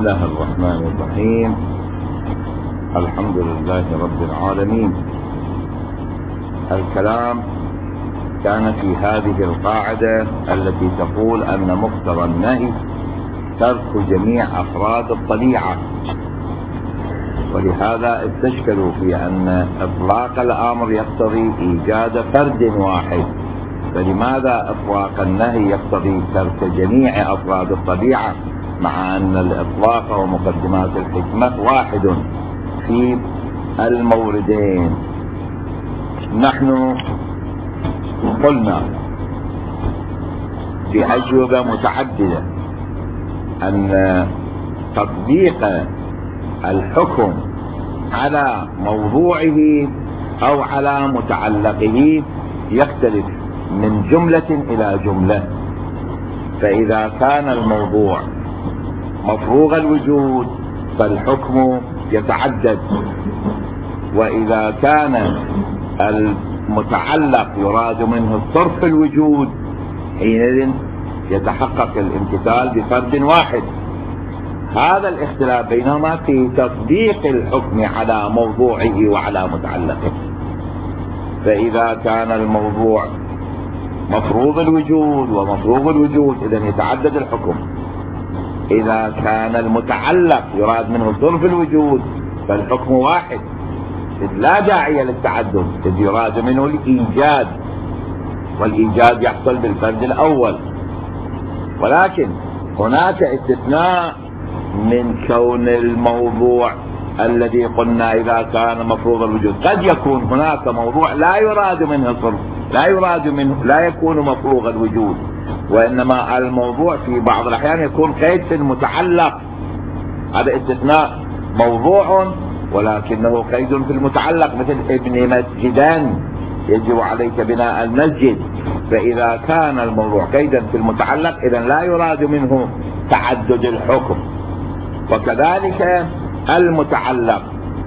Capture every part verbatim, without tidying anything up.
الله الرحمن الرحيم. الحمد لله رب العالمين. الكلام كان في هذه القاعدة التي تقول أن مقتضى النهي ترك جميع أفراد الطبيعة، ولهذا استشكلوا في أن إطلاق الأمر يقتضي إيجاد فرد واحد، فلماذا إطلاق النهي يقتضي ترك جميع أفراد الطبيعة مع أن الإطلاق ومقدمات الحكمة واحد في الموردين؟ نحن قلنا بأجوبة متعددة أن تطبيق الحكم على موضوعه أو على متعلقه يختلف من جملة إلى جملة. فإذا كان الموضوع مفروغ الوجود فالحكم يتعدد، وإذا كان المتعلق يراد منه صرف الوجود حينئذ يتحقق الامتثال بفرد واحد. هذا الاختلاف بينهما في تطبيق الحكم على موضوعه وعلى متعلقه. فإذا كان الموضوع مفروض الوجود ومفروض الوجود إذن يتعدد الحكم. إذا كان المتعلق يراد منه صرف الوجود فالحكم واحد، إذ لا داعي للتعدد، إذ يراد منه الإيجاد، والإيجاد يحصل بالفرد الأول. ولكن هناك استثناء من كون الموضوع الذي قلنا إذا كان مفروض الوجود. قد يكون هناك موضوع لا يراد منه صرف، لا يراد منه، لا يكون مفروغ الوجود، وإنما الموضوع في بعض الأحيان يكون قيد في المتعلق. هذا استثناء، موضوع ولكنه قيد في المتعلق، مثل ابن مسجدا يجب عليك بناء المسجد. فإذا كان الموضوع قيدا في المتعلق إذن لا يراد منه تعدد الحكم. وكذلك المتعلق،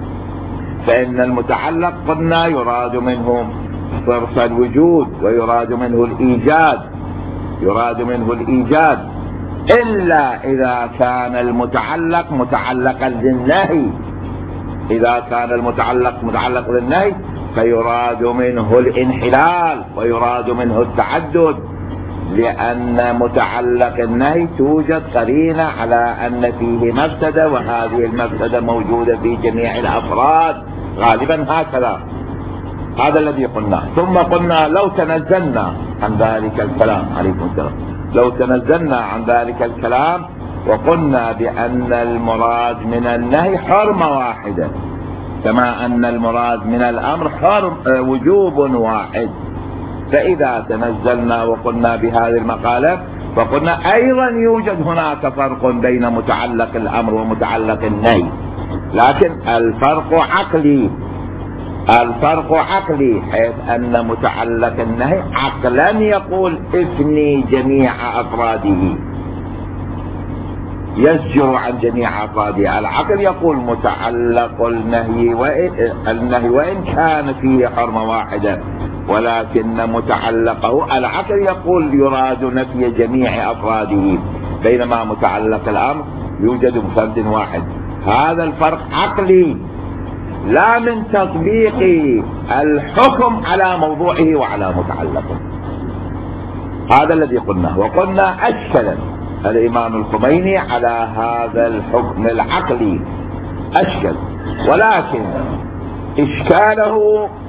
فإن المتعلق قلنا يراد منه صرف الوجود ويراد منه الإيجاد، يراد منه الإيجاد إلا إذا كان المتعلق متعلقا للنهي. إذا كان المتعلق متعلق للنهي فيراد منه الانحلال ويراد منه التعدد، لأن متعلق النهي توجد قرينة على أن فيه مفسدة، وهذه المفسدة موجودة في جميع الأفراد غالبا هكذا. هذا الذي قلناه. ثم قلنا لو تنزلنا عن ذلك الكلام، عليكم السلام، لو تنزلنا عن ذلك الكلام وقلنا بأن المراد من النهي حرمة واحدة كما أن المراد من الأمر حرم وجوب واحد، فإذا تنزلنا وقلنا بهذه المقالة فقلنا أيضا يوجد هناك فرق بين متعلق الأمر ومتعلق النهي، لكن الفرق عقلي. الفرق عقلي حيث أن متعلق النهي عقلا يقول افني جميع أفراده، يزجر عن جميع أفراده. العقل يقول متعلق النهي وإن, النهي وإن كان فيه حرمة واحدة، ولكن متعلقه العقل يقول يراد نفي جميع أفراده، بينما متعلق الأمر يوجد بفرد واحد. هذا الفرق عقلي لا من تطبيق الحكم على موضوعه وعلى متعلقه. هذا الذي قلناه. وقلنا أشكل الإمام الخميني على هذا الحكم العقلي، أشكل، ولكن إشكاله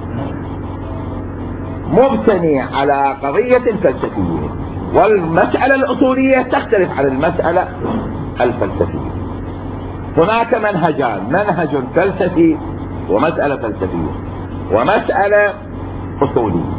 مبتني على قضية فلسفية، والمسألة الأصولية تختلف عن المسألة الفلسفية. هناك منهجان، منهج فلسفي ومسألة فلسفية ومسألة أصولية.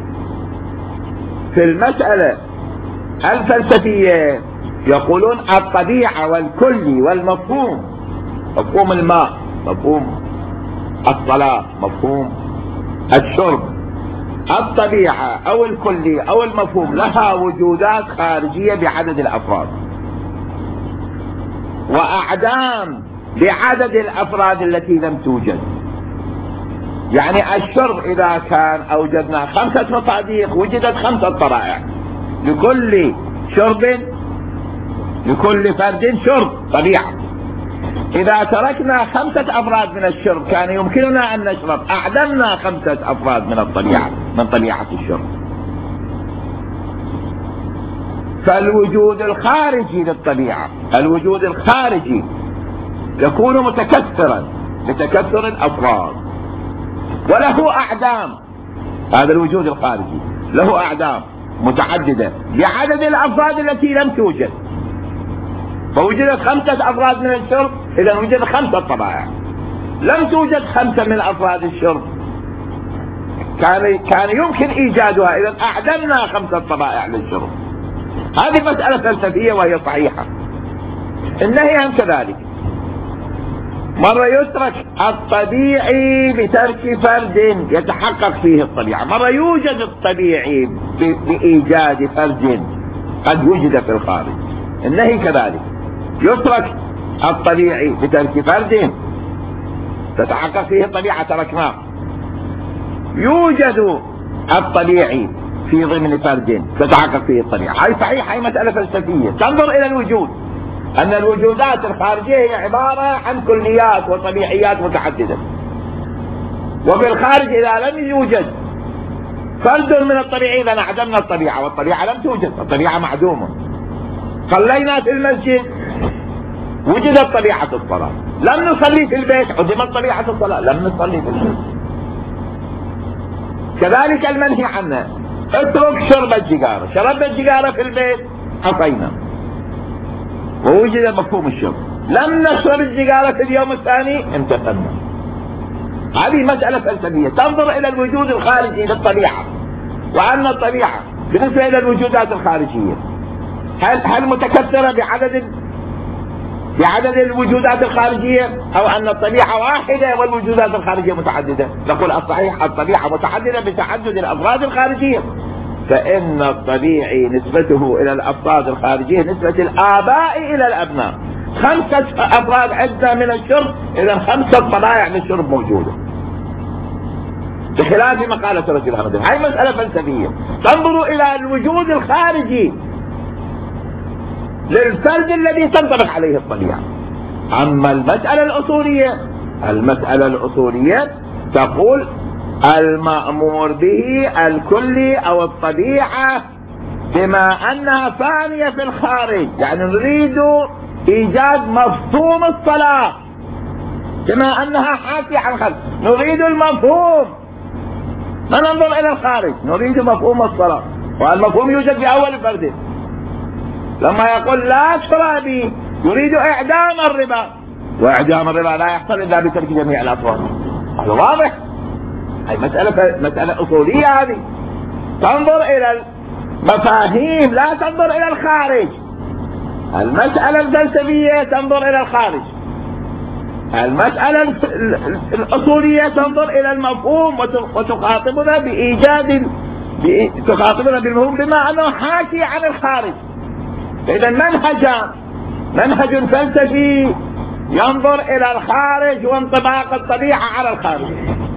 في المسألة الفلسفية يقولون الطبيعة والكل والمفهوم، مفهوم الماء، مفهوم الصلاة، مفهوم الشرب، الطبيعة أو الكلي أو المفهوم لها وجودات خارجية بعدد الأفراد وأعدام بعدد الأفراد التي لم توجد. يعني الشرب إذا كان أوجدنا خمسة مصادق وجدت خمسة طرائع، لكل شرب لكل فرد شرب طبيعة، إذا تركنا خمسة أفراد من الشرب كان يمكننا أن نشرب، أعدمنا خمسة أفراد من الطبيعة من طبيعة الشرب. فالوجود الخارجي للطبيعة، الوجود الخارجي يكون متكثرا بتكثر الأفراد وله أعدام. هذا الوجود الخارجي له أعدام متعددة بعدد الأفراد التي لم توجد. فوجدت خمسة أفراد من الشرب، إذا وجدت خمسة طبائع. لم توجد خمسة من أفراد الشرب، كان كان يمكن إيجادها، إذا أعدمنا خمسة طبائع للشرب. هذه مسألة فلسفية وهي صحيحة. النهي هم كذلك، مرة يترك الطبيعي بترك فرد يتحقق فيه الطبيعة، مرة يوجد الطبيعي بإيجاد فرد قد وجد في الخارج. النهي كذلك، يترك الطبيعي بترك فرد تتحقق فيه الطبيعة تركناه، يوجد الطبيعي في ضمن فرد تتحقق فيه الطبيعة. هاي صحيح، هاي مسألة فلسفية تنظر إلى الوجود، أن الوجودات الخارجية هي عبارة عن كليات وطبيعيات متعددة، وفي الخارج إذا لم يوجد فرد من الطبيعي إذا انعدمنا الطبيعة، والطبيعة لم توجد، الطبيعة معدومة. صلينا في المسجد وجدت طبيعة الصلاة، لم نصلي في البيت عدمت طبيعة الصلاة، لم نصلي في البيت. كذلك المنهي عنه، اترك شرب السيجارة، شربنا السيجارة في البيت عصينا ووجد مفهوم الشرب، لم نشرب السيجارة في اليوم الثاني امتثلنا. هذه مسألة فلسفية تنظر إلى الوجود الخارجي للطبيعة، وأن الطبيعة بالنسبة إلى الوجودات الخارجية هل هل متكثرة بعدد بعدد الوجودات الخارجية، أو أن الطبيعة واحدة والوجودات الخارجية متعددة؟ نقول الصحيح الطبيعة متعددة بتعدد الأفراد الخارجية، فإن الطبيعي نسبته إلى الأفراد الخارجية نسبة الآباء إلى الأبناء. خمسة أفراد عندنا من الشرب، إذا خمسة طبائع للشرب موجودة، بخلاف ما قالت رجل أحمد. هاي مسألة فلسفية تنظر إلى الوجود الخارجي للفرد الذي تنطبق عليه الطبيعة. أما المسألة الأصولية، المسألة الأصولية تقول المأمور به الكلي أو الطبيعة بما أنها فانية في الخارج، يعني نريد إيجاد مفهوم الصلاة بما أنها حاكية عن الخارج، نريد المفهوم، ما ننظر إلى الخارج، نريد مفهوم الصلاة، والمفهوم يوجد في أول فرد. لما يقول لا شرابي يريد إعدام الربا، وإعدام الربا لا يحصل إلا بترك جميع الأطراف. هذا واضح، هي مسألة مسألة أصولية. هذه تنظر إلى المفاهيم لا تنظر إلى الخارج. المسألة الفلسفية تنظر إلى الخارج، المسألة الأصولية تنظر إلى المفهوم وتخاطبنا بإيجاد تخاطبنا بالمفهوم بما أنه حاكي عن الخارج. إذا منهج منهج فلسفي ينظر إلى الخارج وانطباق الطبيعة على الخارج،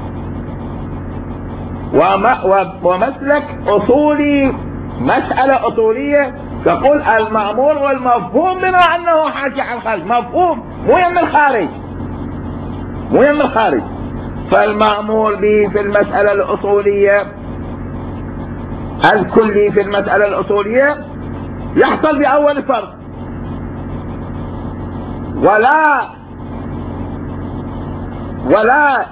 ومسلك أصولي مسألة أصولية تقول المأمور والمفهوم بما أنه حاكي عن الخارج، مفهوم مو يم الخارج، مو يم الخارج. فالمأمور به في المسألة الأصولية الكلي في المسألة الأصولية يحصل بأول فرد، ولا ولا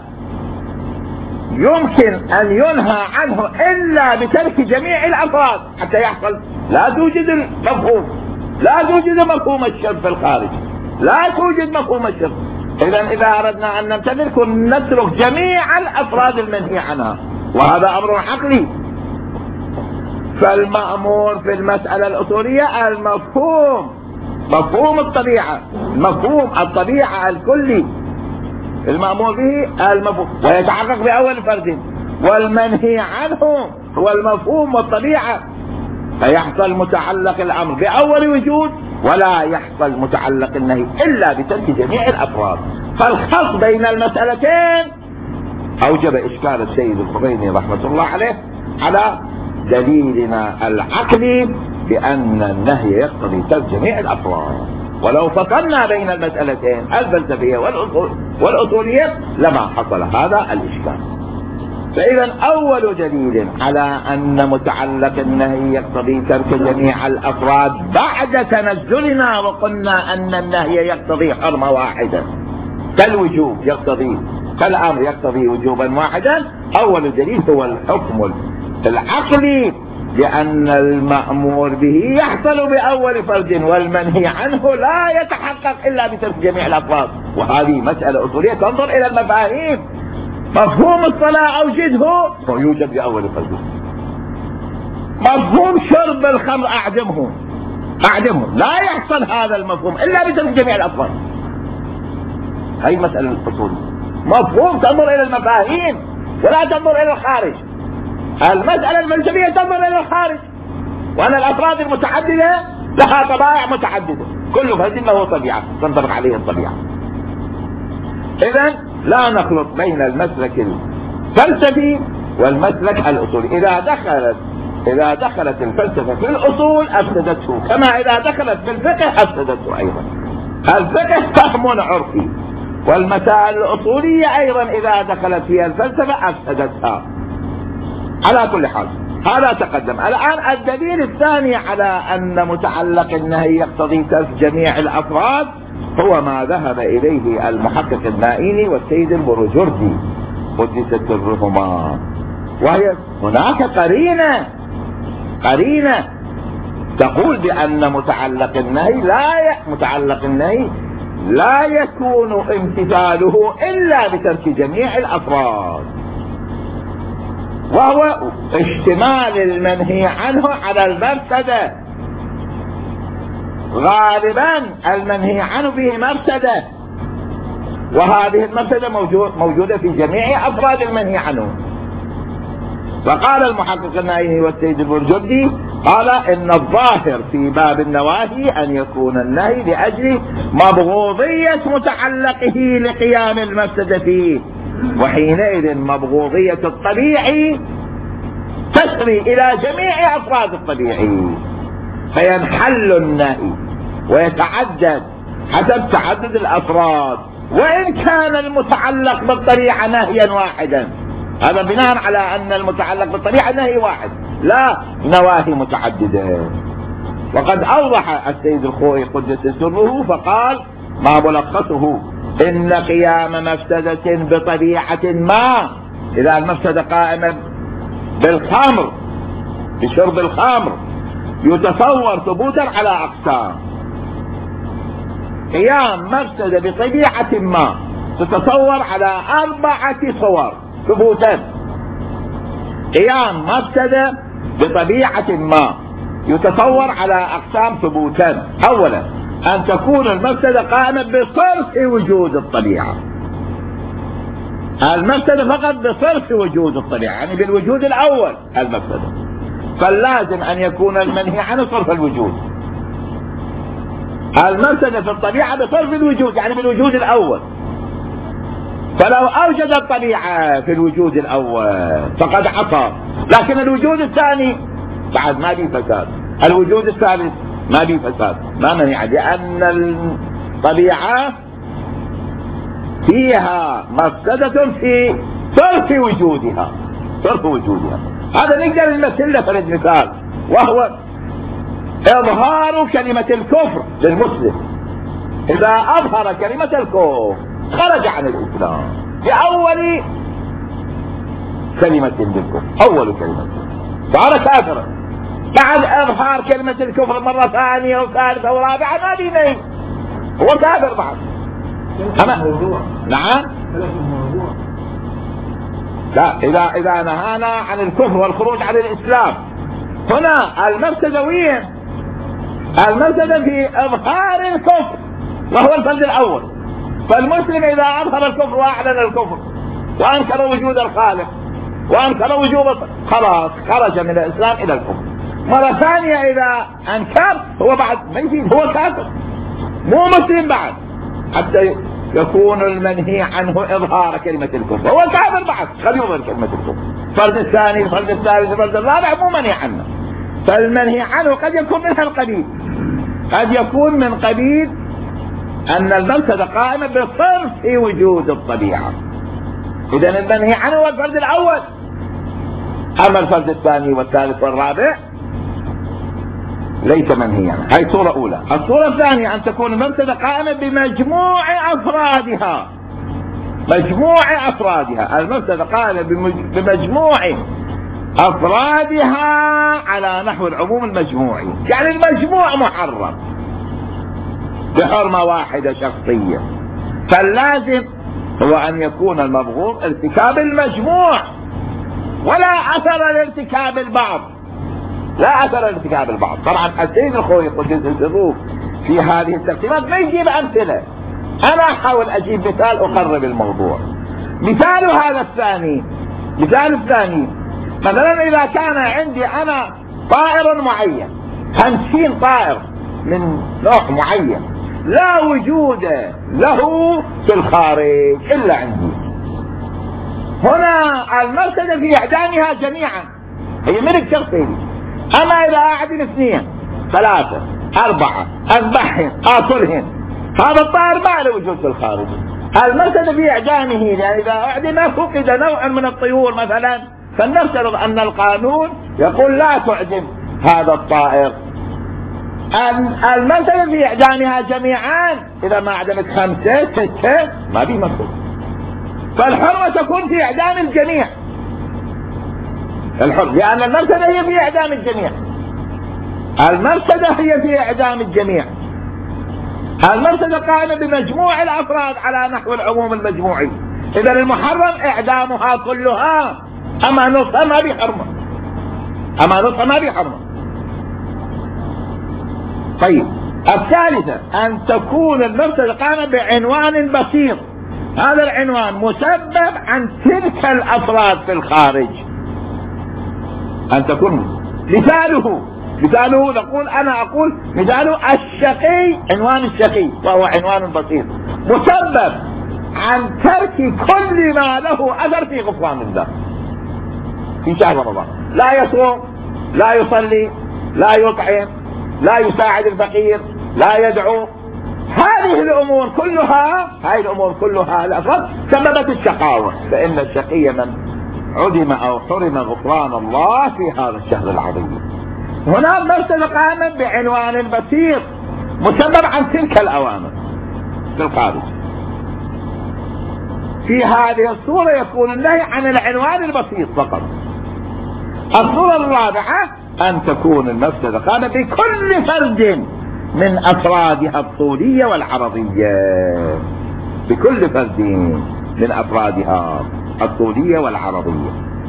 يمكن أن ينهى عنه إلا بترك جميع الأفراد حتى يحصل. لا توجد المفهوم، لا توجد مفهوم الشرب في الخارج، لا توجد مفهوم الشرب. إذا إذا أردنا أن نمتثل نترك جميع الأفراد المنهي عنها، وهذا أمر عقلي. فالمأمور في المسألة الأصولية المفهوم، مفهوم الطبيعة، مفهوم الطبيعة الكلي المأمور به المفهوم، ويتحقق بأول فرد. والمنهي عنه هو المفهوم والطبيعة، فيحصل متعلق الأمر بأول وجود، ولا يحصل متعلق النهي إلا بترك جميع الأفراد. فالخلط بين المسألتين أوجب إشكال السيد الخميني رحمة الله عليه على دليلنا العقلي بأن النهي يقتضي ترك جميع الأفراد. ولو فصلنا بين المسألتين الفلسفية والأصول والأصولية لما حصل هذا الإشكال. فإذا أول دليل على أن متعلق النهي يقتضي ترك جميع الأفراد بعد تنزلنا وقلنا أن النهي يقتضي حرمة واحدة كالوجوب يقتضي كالأمر يقتضي وجوبا واحدا، أول دليل هو الحكم العقلي لأن المأمور به يحصل بأول فرد والمنهي عنه لا يتحقق إلا بترك جميع الأفراد. وهذه مسألة أصولية تنظر إلى المفاهيم. مفهوم الصلاة أوجده فيوجد بأول فرد، مفهوم شرب الخمر أعدمه أعدمه لا يحصل هذا المفهوم إلا بترك جميع الأفراد. هذه مسألة الأصول. مفهوم تنظر إلى المفاهيم ولا تنظر إلى الخارج. المسألة الفلسفية تنظر إلى الخارج، وأن الأفراد المتعددة لها طبائع متعددة، كل فرد له طبيعة تنطبق عليه الطبيعة. إذن لا نخلط بين المسلك الفلسفي والمسلك الأصولي. إذا دخلت إذا دخلت الفلسفة في الأصول أفسدته، كما إذا دخلت في الفقه أفسدته أيضا. الفقه فهم عرفي، والمسائل الأصولية أيضا إذا دخلت فيها الفلسفة أفسدتها. على كل حال هذا تقدم. الآن الدليل الثاني على أن متعلق النهي يقتضي ترك جميع الأفراد هو ما ذهب إليه المحقق النائيني والسيد البروجردي قدس سرهما، وهي هناك قرينة قرينة تقول بأن متعلق النهي لا ي... متعلق النهي لا يكون امتثاله إلا بترك جميع الأفراد، وهو اشتمال المنهي عنه على المفسدة. غالبا المنهي عنه به مفسدة، وهذه المفسدة موجود موجودة في جميع أفراد المنهي عنه. فقال المحقق النائيني والسيد البرجردي قال إن الظاهر في باب النواهي أن يكون النهي لأجل مبغوضية متعلقه لقيام المفسدة فيه، وحينئذ مبغوضية الطبيعي تسري إلى جميع أفراد الطبيعي، فينحل النهي ويتعدد حسب تعدد الأفراد، وإن كان المتعلق بالطبيعة نهيا واحدا. هذا بناء على أن المتعلق بالطبيعة نهي واحد لا نواهي متعددة. وقد أوضح السيد الخوئي قدس سره فقال ما ملخصه إن قيام مفسدة بطبيعة ما، إذا المفسدة قائمة بالخمر بشرب الخمر يتصور ثبوتا على أقسام. قيام مفسدة بطبيعة ما تتصور على أربعة صور ثبوتا. قيام مفسدة بطبيعة ما يتصور على أقسام ثبوتا. أولا أن تكون المفسدة قائمة بصرف وجود الطبيعة، المفسدة فقط بصرف وجود الطبيعة، يعني بالوجود الأول المفسدة، فلازم أن يكون المنهي عنه صرف الوجود. المفسدة في الطبيعة بصرف الوجود يعني بالوجود الأول، فلو أوجد الطبيعة في الوجود الأول فقد عصى، لكن الوجود الثاني بعد ما به فساد، الوجود الثالث ما به فساد، ما منع، لأن الطبيعة فيها مفسدة في صرف وجودها صرف وجودها. هذا نقدر نمثل له فرد مثال، وهو إظهار كلمة الكفر للمسلم. إذا أظهر كلمة الكفر خرج عن الإسلام بأول كلمة للكفر، أول كلمة صار كافرا. بعد إظهار كلمة الكفر مرة ثانية وثالثة ورابعة ما بيني هو كافر بعد. أما نعم لا، إذا إذا نهانا عن الكفر والخروج عن الإسلام، هنا المفسدة وين؟ المفسدة في إظهار الكفر وهو الفرد الأول. فالمسلم إذا أظهر الكفر وأعلن الكفر وأنكر وجود الخالق وأنكر وجود، خلاص خرج من الإسلام إلى الكفر. مرة ثانية إذا أنكر هو بعد ما يزيد هو كافر مو مسلم بعد، حتى يكون المنهي عنه إظهار كلمة الكفر، هو كافر بعد خلي يظهر كلمة الكفر. الفرد الثاني الفرد الثالث الفرد الرابع مو منهي عنه. فالمنهي عنه قد يكون من هالقبيل، قد يكون من قبيل أن المفسدة قائمة بصرف وجود الطبيعة. إذن المنهي عنه هو الفرد الأول. أما الفرد الثاني والثالث والرابع ليس منهيا. هاي صورة أولى. الصورة الثانية أن تكون المفسدة قائمة بمجموع أفرادها. مجموع أفرادها. المفسدة قائمة بمجموع أفرادها على نحو العموم المجموعي، يعني المجموع محرم بحرمة واحدة شخصية، فاللازم هو أن يكون المبغوض ارتكاب المجموع ولا أثر لارتكاب البعض. لا أثر لارتكاب البعض. طبعا السيد الخوي قدس الظروف في هذه التقسيمات ما يجيب أمثلة، أنا أحاول أجيب مثال أقرب الموضوع. مثال هذا الثاني، مثال الثاني مثلا إذا كان عندي أنا طائر معين، خمسين طائر من نوع معين لا وجود له في الخارج إلا عندي، هنا المفسدة في إعدامها جميعا، هي ملك شخصي. أما إذا أعدم اثنين ثلاثة أربعة أذبحهم آكلهم، هذا الطائر ما له وجود في الخارج. المفسدة في إعدامه، لأن إذا أعدم فقد نوع من الطيور مثلا، فلنفترض أن القانون يقول لا تعدم هذا الطائر. المفسدة في إعدامها جميعا، إذا ما أعدمت خمسة ستة ما في مفسدة، فالحرمة تكون في إعدام الجميع. الحر لأن المفسدة هي في إعدام الجميع. المفسدة هي في إعدام الجميع. المفسدة قائمة بمجموع الأفراد على نحو العموم المجموعي. إذا المحرم إعدامها كلها، أما نصها ما بحرمة، أما نصها ما بحرمة. طيب الثالثة أن تكون المفسدة قائمة بعنوان بسيط، هذا العنوان مسبب عن تلك الأفراد في الخارج. أن تكون مثاله مثاله نقول أنا أقول مثاله الشقي، عنوان الشقي وهو عنوان بسيط مسبب عن ترك كل ما له أثر في غفران الله في شهر رمضان. لا يصوم، لا يصلي، لا يطعم، لا يساعد الفقير، لا يدعو. هذه الأمور كلها هذه الأمور كلها الأفراد سببت الشقاوة. فإن الشقي من عدم أو حرم غفران الله في هذا الشهر العظيم. هنا المفسدة قائمة بعنوان بسيط مسبب عن تلك الأوامر في الخارج. في هذه الصورة يكون النهي عن العنوان البسيط فقط. الصورة الرابعة أن تكون المفسدة قائمة بكل فرد من أفرادها الطولية والعرضية، بكل فرد من أفرادها الطولية والعرضية.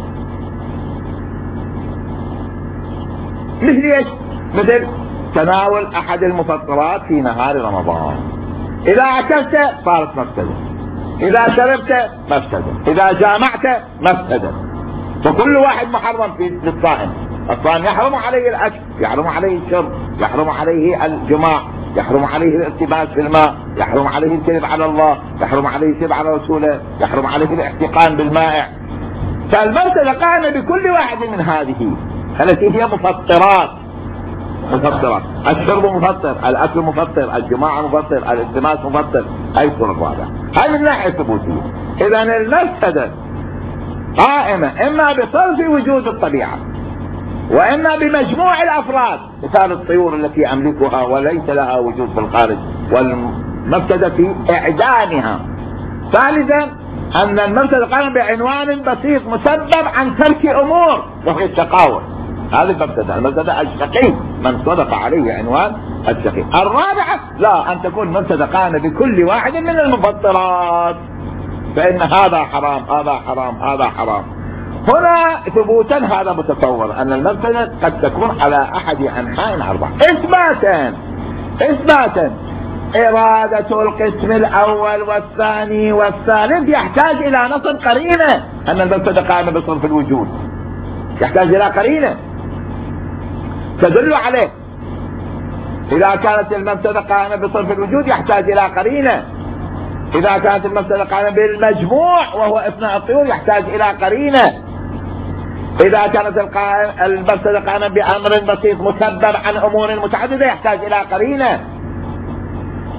مثل ايش؟ مثل تناول أحد المفطرات في نهار رمضان، إذا أكلت صارت مفسدة، إذا شربت مفسدة، إذا جامعت مفسدة. فكل واحد محرم في للصائم. الصائم يحرم عليه الأكل، يحرم عليه الشرب، يحرم عليه الجماع، يحرم عليه الالتباس في الماء، يحرم عليه الكذب على الله، يحرم عليه الكذب على رسوله، يحرم عليه الاحتقان بالمائع. فالمفسدة قائمة بكل واحد من هذه التي هي مفطرات. مفطرات، الشرب مفطر، الأكل مفطر، الجماع مفطر، الالتماس مفطر. هاي الصورة الرابعة، هاي من الناحية الثبوتية. إذا المفسدة قائمة إما بصرف وجود الطبيعة، وإما بمجموع الأفراد، مثال الطيور التي أملكها وليس لها وجود في الخارج، والمفسدة في إعدامها. ثالثا أن المفسدة قائمة بعنوان بسيط مسبب عن ترك أمور وهي الشقاوة. هذه المفسدة، المفسدة الشقي من صدق عليه عنوان الشقي. الرابعة لا، أن تكون المفسدة قائمة بكل واحد من المفطرات، فإن هذا حرام هذا حرام هذا حرام. هنا ثبوتا هذا متصور أن المفسدة قد تكون على أحد أنحاء أربعة. إثباتا إثباتا إرادة القسم الأول والثاني والثالث يحتاج إلى نص قرينة أن المفسدة قائمة بصرف الوجود، يحتاج إلى قرينة تدل عليه. إذا كانت المفسدة قائمة بصرف الوجود يحتاج إلى قرينة. إذا كانت المفسدة قائمة بالمجموع وهو إثناء الطيور يحتاج إلى قرينة. إذا كانت المفسدة قائمة بأمر بسيط مسبب عن أمور متعددة يحتاج إلى قرينة.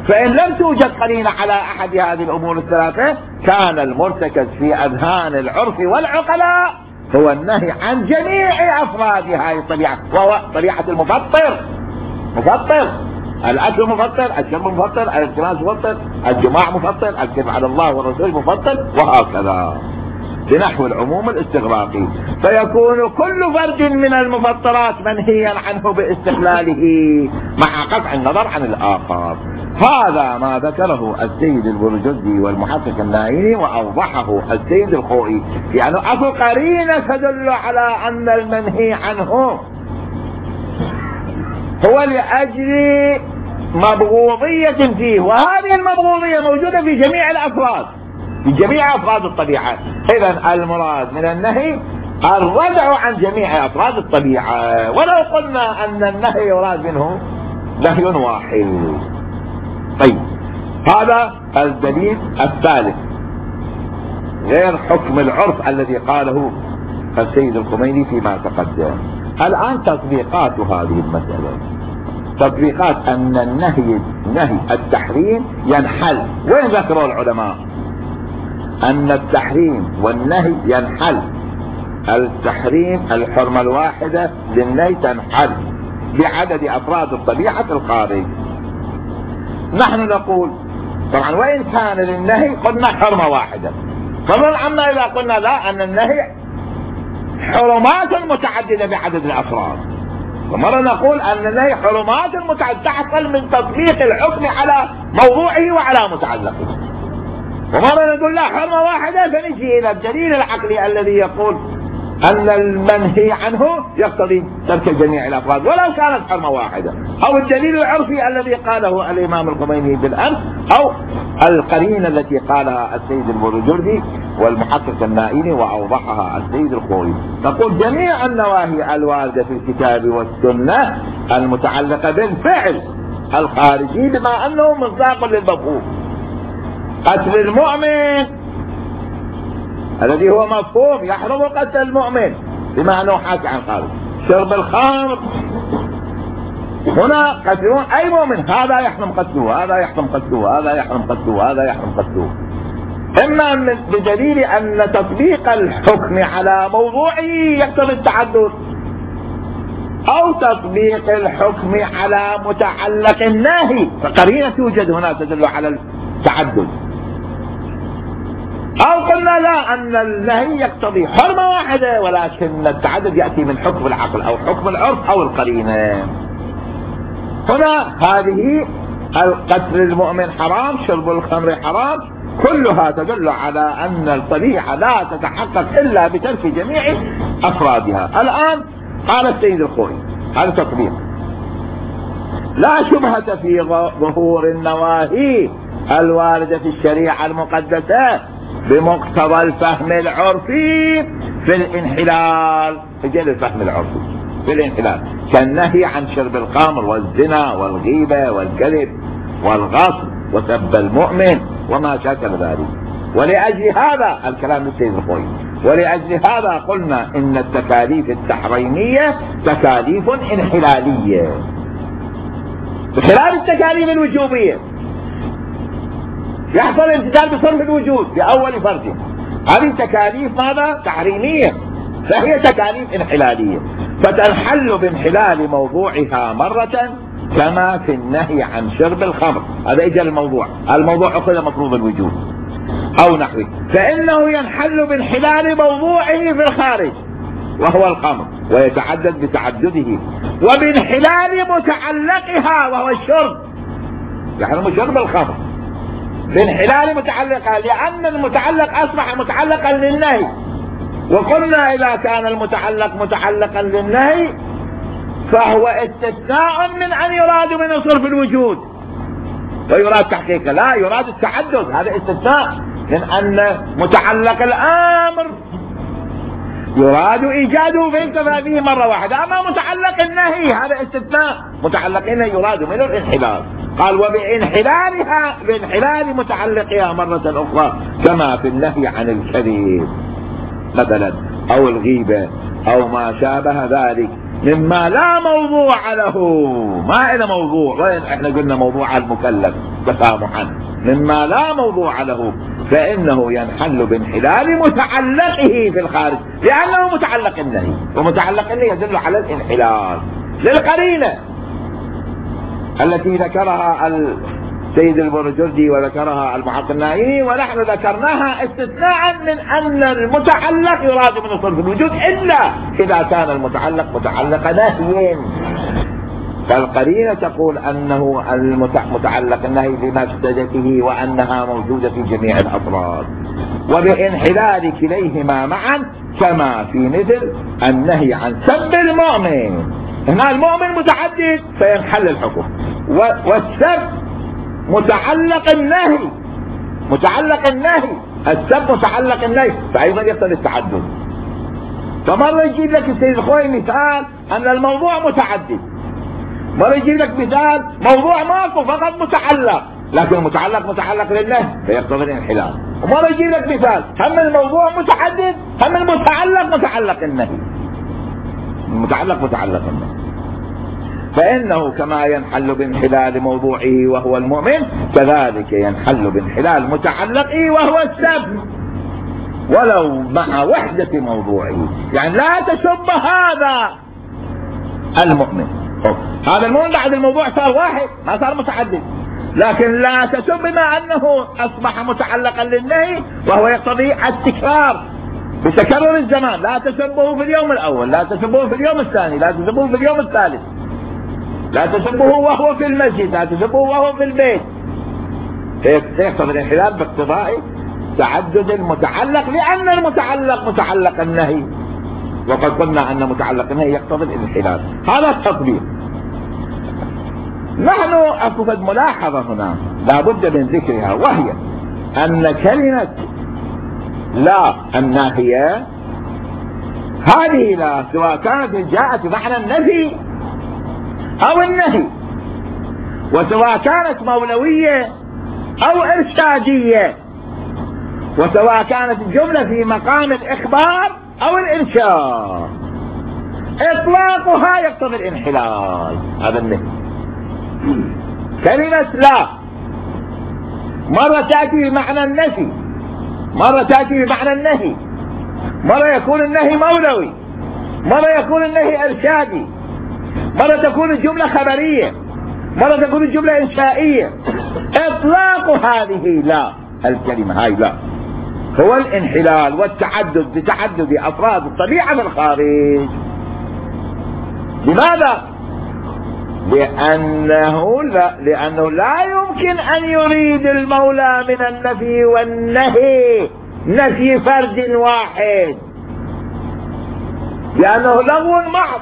فإن لم توجد قرينة على أحد هذه الأمور الثلاثة كان المرتكز في أذهان العرف والعقلاء هو النهي عن جميع أفراد هذه الطبيعة، وهو طبيعة المفطر. مفطر، الأكل مفطر، الشرب مفطر، الالتماس مفطر، الجماع مفطر، الكذب على الله والرسول مفطر، وهكذا بنحو العموم الاستغراقي. فيكون كل فرد من المفطرات منهيا عنه باستقلاله مع قطع النظر عن الآخر. هذا ما ذكره السيد البرجردي والمحقق النائي، وأوضحه السيد الخوئي، يعني أكو قرينة تدل على أن المنهي عنه هو لأجل مبغوضية فيه، وهذه المبغوضية موجودة في جميع الأفراد، في جميع أفراد الطبيعة. إذن المراد من النهي الردع عن جميع أفراد الطبيعة، ولو قلنا أن النهي يراد منه نهي واحد. طيب، هذا الدليل الثالث غير حكم العرف الذي قاله السيد الخميني فيما تقدم. الآن تطبيقات هذه المسألة، تطبيقات أن النهي نهي التحريم ينحل. وين ذكروا العلماء أن التحريم والنهي ينحل؟ التحريم الحرمة الواحدة للنهي تنحل بعدد أفراد الطبيعة الخارج. نحن نقول طبعا وإن كان للنهي قلنا حرمة واحدة، فضلا عنا إذا قلنا لا أن النهي حرمات متعددة بعدد الأفراد. ومرة نقول أن النهي حرمات متعددة تحصل من تطبيق الحكم على موضوعه وعلى متعلقه. ومرة نقول لا حرمة واحدة، فنجي إلى الدليل العقلي الذي يقول أن المنهي عنه يقتضي ترك جميع الأفراد ولو كانت حرمة واحدة، أو الدليل العرفي الذي قاله الإمام الخميني بالأمس، أو القرينة التي قالها السيد البرجردي والمحقق النائي وأوضحها السيد الخوئي. نقول جميع النواهي الواردة في الكتاب والسنة المتعلقة بالفعل الخارجي بما أنه مصداق للمفهوم. قتل المؤمن الذي هو مفهوم يحرم قتل المؤمن بما أنه حاكي عن خارج. شرب الخمر هنا قتلون أي مؤمن، هذا يحرم قتله، هذا يحرم قتله، هذا يحرم قتله، هذا يحرم قتله. إما بدليل أن تطبيق الحكم على موضوعه يقتضي التعدد، أو تطبيق الحكم على متعلق الناهي، فقرينة توجد هنا تدل على التعدد. أو قلنا لا أن النهي يقتضي حرمة واحدة ولكن التعدد يأتي من حكم العقل أو حكم العرف أو القرينة. هنا هذه القتل المؤمن حرام، شرب الخمر حرام، كلها تدل على أن الطبيعة لا تتحقق إلا بترك جميع أفرادها. الآن قال السيد الخوئي هذا تطبيق: لا شبهة في ظهور النواهي الواردة في الشريعة المقدسة بمقتضى الفهم العرفي في الانحلال. اجل الفهم العرفي في الانحلال كالنهي عن شرب الخمر والزنا والغيبة والكذب والغصب وسب المؤمن وما شاكل ذلك. ولأجل هذا الكلام للسيد الخوئي، ولأجل هذا قلنا إن التكاليف التحريمية تكاليف انحلالية بخلاف التكاليف الوجوبية. يحصل امتثال بصرف الوجود بأول فرد، هذه تكاليف ماذا؟ تحريمية، فهي تكاليف انحلالية، فتنحل بانحلال موضوعها مرة كما في النهي عن شرب الخمر. هذا اجى الموضوع، الموضوع أخذ مفروض الوجود أو نحوه، فإنه ينحل بانحلال موضوعه في الخارج وهو الخمر، ويتعدد بتعدده، وبانحلال متعلقها وهو الشرب، يحرم شرب الخمر بانحلال متعلقها، لأن المتعلق أصبح متعلقا للنهي. وقلنا إذا كان المتعلق متعلقا للنهي فهو استثناء من أن يراد من صرف الوجود ويراد تحقيقه، لا يراد التعدد، هذا استثناء من أن متعلق الأمر يراد إيجاده فيكتفى به مرة واحدة، أما متعلق النهي هذا استثناء، متعلقين يراد منه الانحلال. قال وبانحلالها بانحلال متعلقها مرة أخرى كما في النهي عن الكذب مثلا أو الغيبة أو ما شابه ذلك، مما لا موضوع له، ما إلى موضوع، وين احنا قلنا موضوع المكلف تسامحا، مما لا موضوع له فإنه ينحل بانحلال متعلقه في الخارج، لأنه متعلق النهي، ومتعلق النهي يدل على الانحلال للقرينة التي ذكرها السيد البرجردي وذكرها المحقق النائي، ونحن ذكرناها استثناء من أن المتعلق يراد من صرف الوجود إلا إذا كان المتعلق متعلق نهي، فالقرينة تقول أنه المتعلق النهي بمفسدته وأنها موجودة في جميع الأفراد، وبانحلال كليهما معا، كما في مثل النهي عن سب المؤمن، هنا المؤمن متعدد فينحل الحكم، والسب متعلق النهي، متعلق النهي، السب متعلق النهي فأيضا يقتضي التعدد. فمرة يجيب لك السيد الخوي مثال أن الموضوع متعدد، مرة يجيب لك مثال موضوع ماكو فقط متعلق، لكن المتعلق متعلق للنهي فيقتضي الانحلال، ومرة يجيب لك مثال هم الموضوع متعدد هم المتعلق متعلق النهي، المتعلق متعلق النهي، فإنه كما ينحل بانحلال موضوعه وهو المؤمن كذلك ينحل بانحلال متعلقه وهو السب، ولو مع وحدة موضوعه، يعني لا تسب هذا المؤمن، هذا المؤمن بعد الموضوع صار واحد ما صار متعدد، لكن لا تسب بما أنه أصبح متعلقا للنهي وهو يقتضي التكرار بتكرر الزمان، لا تسبه في اليوم الأول، لا تسبه في اليوم الثاني، لا تسبه في اليوم الثالث، لا تسبه وهو في المسجد، لا تسبه وهو في البيت، يقتضي الانحلال باقتضاء تعدد المتعلق، لأن المتعلق متعلق النهي، وقد قلنا أن متعلق النهي يقتضي الانحلال. هذا التطبيق. نحن أكفت ملاحظة هنا لا بد من ذكرها، وهي أن كلمة لا الناهية هذه لا سواء كانت جاءت بمعنى النفي أو النهي، وسواء كانت مولوية أو إرشادية، وسواء كانت الجملة في مقام الإخبار أو الإنشاء، إطلاقها يقتضي الانحلال. هذا النهي. كلمة لا مرة تأتي بمعنى النفي، مرة تأتي بمعنى النهي، مرة يكون النهي مولوي، مرة يكون النهي إرشادي، مرة تكون الجملة خبرية، مرة تكون الجملة إنشائية. إطلاق هذه لا الكلمة هاي لا هو الانحلال والتعدد بتعدد أفراد الطبيعة في الخارج. لماذا؟ لأنه لا, لأنه لا يمكن أن يريد المولى من النفي والنهي نفي فرد واحد، لأنه لغو محض.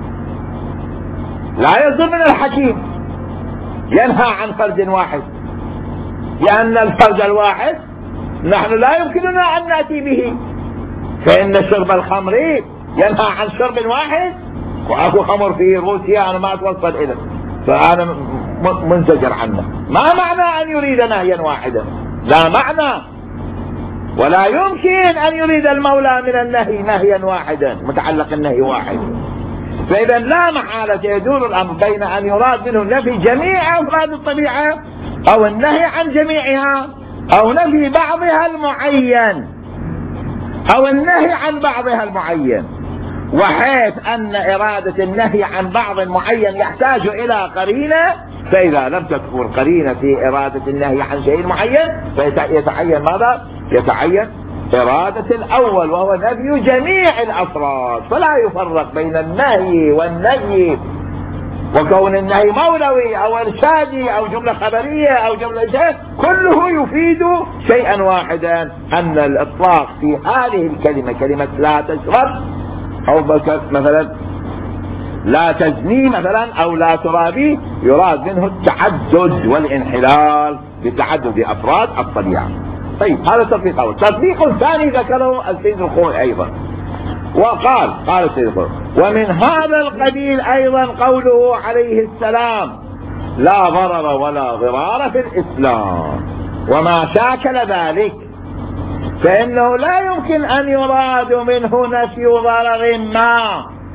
لا يصدر من الحكيم ينهى عن فرد واحد، لأن الفرد الواحد نحن لا يمكننا أن نأتي به، فإن شرب الخمر ينهى عن شرب واحد، وأكو خمر في روسيا أنا ما أتوصل إليه فأنا منزجر عنه. ما معنى أن يريد نهيا واحدا؟ لا معنى، ولا يمكن أن يريد المولى من النهي نهيا واحدا متعلق النهي واحد. فإذا لا محالة يدور الأمر بين أن يراد منه نفي جميع أفراد الطبيعة أو النهي عن جميعها، أو نفي بعضها المعين أو النهي عن بعضها المعين، وحيث أن إرادة النهي عن بعض معين يحتاج إلى قرينة، فإذا لم تكن قرينة في إرادة النهي عن شيء معين فيتعين ماذا؟ يتعين إرادة الأول وهو نفي جميع الأفراد، فلا يفرق بين النهي والنهي، وكون النهي مولوي أو إرشادي أو جملة خبرية أو جملة شيء كله يفيد شيئا واحدا، أن الإطلاق في هذه الكلمة كلمة لا تشرب أو مثلا لا تزني مثلا أو لا ترابي يراد منه التعدد والانحلال بتعدد أفراد الطبيعة. طيب هذا تطبيق أول. تطبيق ثاني ذكره السيد الخوي أيضا وقال قال السيد الخوي: ومن هذا القبيل أيضا قوله عليه السلام: لا ضرر ولا ضرار في الإسلام، وما شاكل ذلك، فإنه لا يمكن أن يراد منه نفي ضرر ما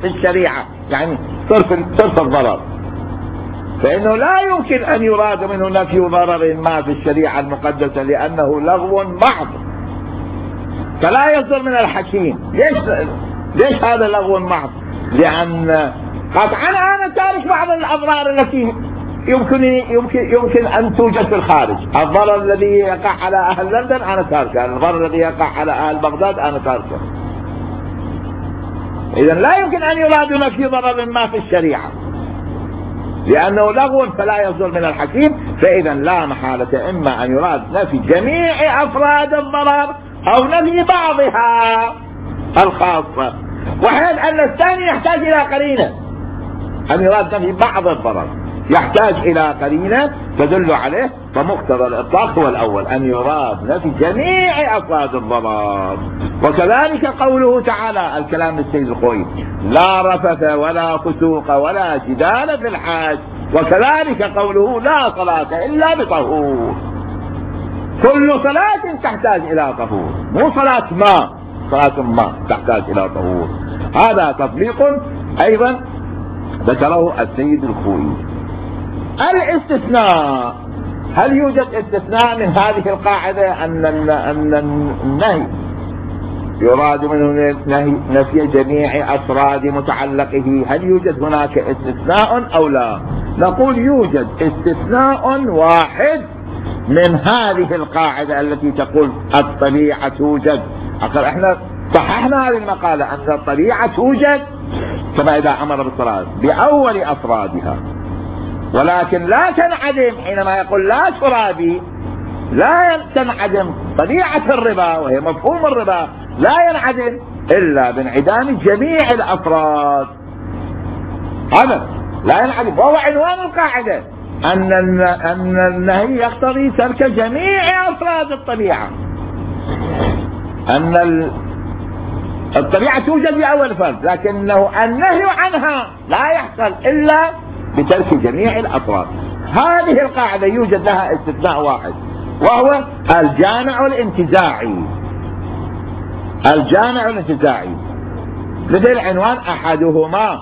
في الشريعة، يعني صرف صرف الضرر، فإنه لا يمكن أن يراد منه نفي ضرر ما في الشريعة المقدسة لأنه لغو محض، فلا يصدر من الحكيم. ليش ليش هذا لغو محض؟ لأن قطعا أنا تارك بعض الأضرار التي يمكن يمكن يمكن أن توجد في الخارج. الضرر الذي يقع على أهل لندن أنا تاركه، الضرر الذي يقع على أهل بغداد أنا تاركه. إذا لا يمكن أن يراد نفي ضرر ما في الشريعة لأنه لغو فلا يصدر من الحكيم، فإذا لا محالة إما أن يراد نفي جميع أفراد الضرر أو نفي بعضها الخاصة، وحيث أن الثاني يحتاج إلى قرينة. أن يراد نفي بعض الضرر يحتاج إلى قرينة تدل عليه، فمقتضى الإطلاق هو الأول أن يراد نفي جميع أفراد الضرر. وكذلك قوله تعالى الكلام للسيد الخوئي: لا رفث ولا فسوق ولا جدال في الحاج. وكذلك قوله: لا صلاة إلا بطهور. كل صلاة تحتاج إلى طهور، مو صلاة ما، صلاة ما تحتاج إلى طهور. هذا تطبيق أيضا ذكره السيد الخوئي. الاستثناء، هل يوجد استثناء من هذه القاعدة أن أن النهي يراد منه نفي جميع أفراد متعلقه؟ هل يوجد هناك استثناء أو لا؟ نقول يوجد استثناء واحد من هذه القاعدة التي تقول الطبيعة توجد. أقول احنا صححنا هذه المقالة أن الطبيعة توجد كما إذا أمر بالصلاة بأول أفرادها، ولكن لا تنعدم. حينما يقول لا ترابي لا تنعدم طبيعة الربا، وهي مفهوم الربا، لا ينعدم إلا بانعدام جميع الأفراد. هذا لا ينعدم، وهو عنوان القاعدة أن أن النهي يقتضي ترك جميع أفراد الطبيعة. أن الطبيعة توجد بأول فرد، لكنه النهي عنها لا يحصل إلا بترك جميع الأفراد. هذه القاعدة يوجد لها استثناء واحد، وهو الجامع الانتزاعي. الجامع الانتزاعي مثل عنوان أحدهما.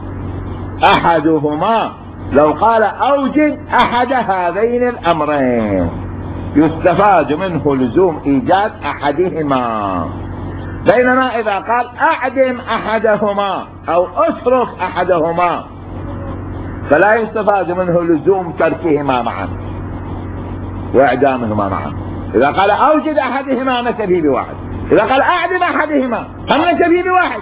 أحدهما لو قال أوجد أحد هذين الأمرين يستفاد منه لزوم إيجاد أحدهما، بينما إذا قال أعدم أحدهما أو أترك أحدهما فلا يستفاد منه لزوم تركهما معا وإعدامهما معا. إذا قال أوجد أحدهما نكتفي بواحد، إذا قال أعدم أحدهما هم نكتفي بواحد.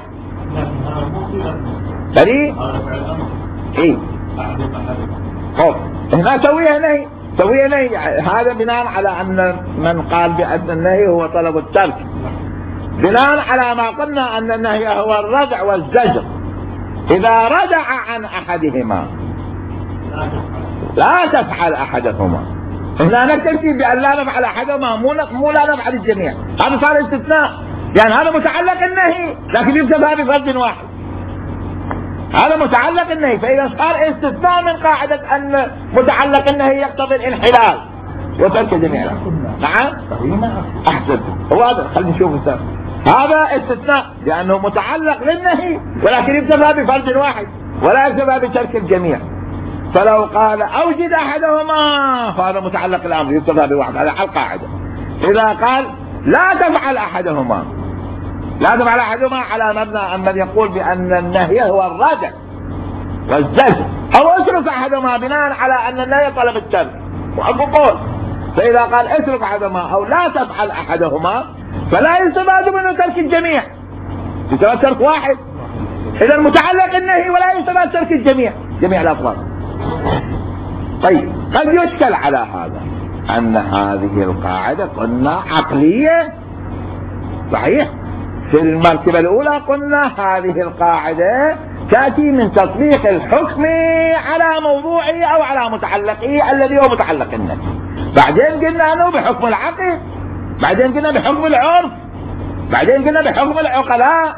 فريق إيه خوف هنا سويها نهي، سويها نهي. هذا بناء على أن من قال بأن النهي هو طلب الترك، بناء على ما قلنا أن النهي هو الردع والزجر. إذا ردع عن أحدهما لا تفعل أحدهما، هنا نكتفي بأن لا نفعل أحدهما، مو لا نفعل الجميع. هذا صار استثناء، يعني هذا متعلق النهي لكن يكتفى بفرد واحد، هذا متعلق النهي. فإذا صار استثناء من قاعدة أن متعلق النهي يقتضي الانحلال وترك جميع. نعم أحسن، هو هذا. خلينا نشوف السبب. هذا استثناء لأنه متعلق للنهي ولكن يكتفى بفرد واحد ولا يكتفى بترك الجميع. فلو قال أوجد أحدهما فهذا متعلق الأمر يكتفى بواحد، هذا على القاعدة. إذا قال لا تفعل أحدهما، لا تفعل أحدهما على مبنى أن من يقول بأن النهي هو الردع والزجر، أو اترك أحدهما بناء على أن النهي طلب الترك وأبو قول. فإذا قال اترك أحدهما أو لا تفعل أحدهما فلا يستفاد منه ترك الجميع، يستفاد ترك واحد. إذا متعلق النهي ولا يستفاد ترك الجميع، جميع الأفراد. طيب قد يشكل على هذا أن هذه القاعدة قلنا عقلية، صحيح. في المرتبة الأولى قلنا هذه القاعدة تأتي من تطبيق الحكم على موضوعه أو على متعلقه الذي هو متعلق النهي. بعدين قلنا أنه بحكم العقل، بعدين قلنا بحكم العرف، بعدين قلنا بحكم العقلاء.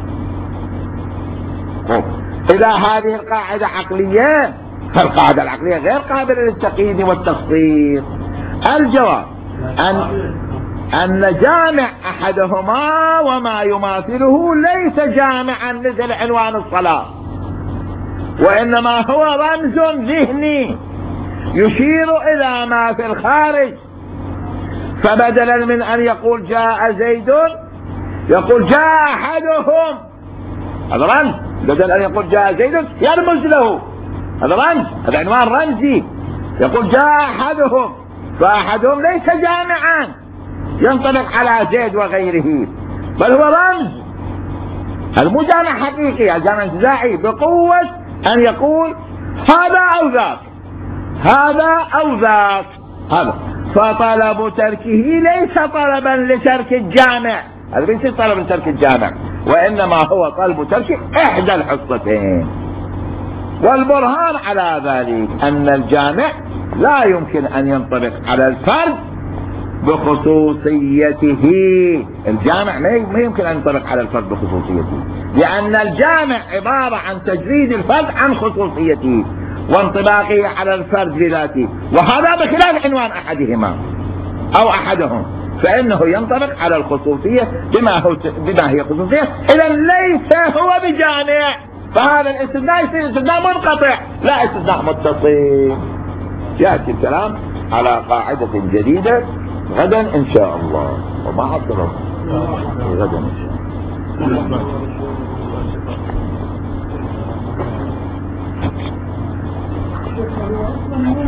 إذا هذه القاعدة عقلية فالقاعدة العقلية غير قابلة للتقييد والتفصيل. الجواب أن أن جامع أحدهما وما يماثله ليس جامعا مثل عنوان الصلاة، وإنما هو رمز ذهني يشير إلى ما في الخارج. فبدلا من أن يقول جاء زيد يقول جاء أحدهم، هذا رمز. بدل أن يقول جاء زيد يرمز له، هذا رمز، هذا عنوان رمزي. يقول جاء أحدهم، فأحدهم ليس جامعا ينطبق على زيد وغيره، بل هو رمز. هذا مو جامع حقيقي، هذا جامع انتزاعي بقوة أن يقول هذا أو ذاك، هذا أو ذاك. هذا فطلب تركه ليس طلبا لترك الجامع، هذا ليس طلب لترك الجامع، وإنما هو طلب ترك إحدى الحصتين. والبرهان على ذلك أن الجامع لا يمكن أن ينطبق على الفرد بخصوصيته. الجامع ما يمكن أن ينطبق على الفرد بخصوصيته، لأن الجامع عبارة عن تجريد الفرد عن خصوصيته وانطباقه على الفرد بذاته، وهذا بخلاف عنوان أحدهما أو أحدهم، فإنه ينطبق على الخصوصية بما, هو بما هي خصوصية. إذا ليس هو بجامع، فهذا الاستثناء يصير استثناء منقطع لا استثناء متصل. يأتي الكلام على قاعدة جديدة غدا إن شاء الله، وما حصل غدا إن شاء الله.